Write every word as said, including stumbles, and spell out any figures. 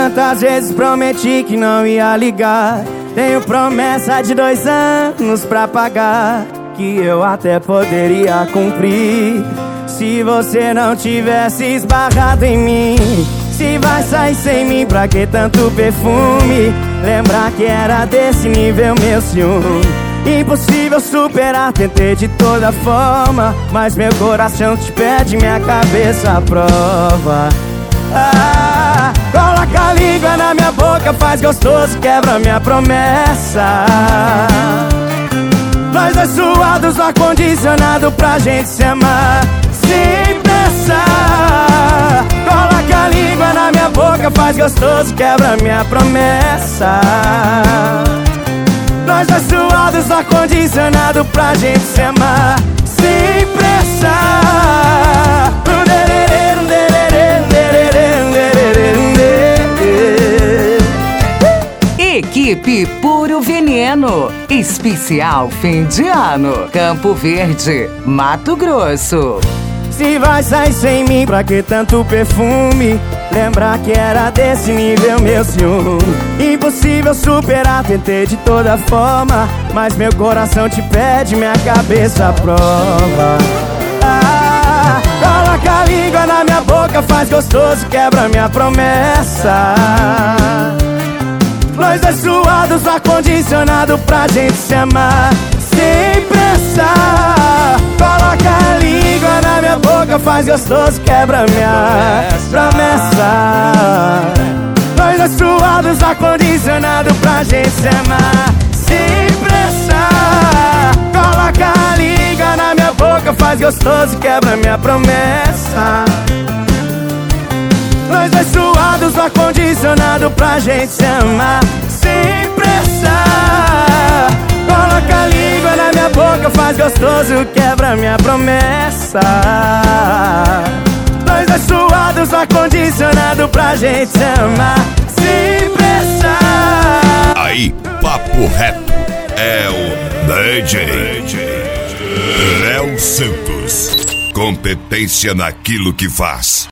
Quantas vezes prometi que não ia ligar? Tenho promessa de dois anos pra pagar, que eu até poderia cumprir se você não tivesse esbarrado em mim. Se vai sair sem mim, pra que tanto perfume? Lembrar que era desse nível meu ciúme. Impossível superar, tentei de toda forma, mas meu coração te pede, minha cabeça à prova. Ah, coloca a língua na minha boca, faz gostoso, quebra minha promessa. Nós dois suados no ar-condicionado pra gente se amar sem pressa. Coloca a língua na minha boca, faz gostoso, quebra minha promessa. Nós dois suados no ar-condicionado pra gente se amar sem pressa. Equipe Puro Veneno, especial fim de ano, Campo Verde, Mato Grosso. Se vai sair sem mim, pra que tanto perfume? Lembrar que era desse nível meu ciúme. Impossível superar, tentei de toda forma, mas meu coração te pede, minha cabeça à prova. Ah, coloca a língua na minha boca, faz gostoso, quebra minha promessa. Nós dois suados no ar-condicionado pra gente se amar sem pressa. Coloca a língua na minha boca, faz gostoso, quebra minha promessa. Nós dois suados no ar-condicionado pra gente se amar sem pressa. Coloca a língua na minha boca, faz gostoso, quebra minha promessa. Nós dois suados no ar-condicionado pra gente se amar sem pressa. Coloca a língua na minha boca, faz gostoso, quebra minha promessa. Nós dois suados no ar-condicionado pra gente se amar sem pressa. Aí, papo reto, é o D J Léo Santos. Competência naquilo que faz.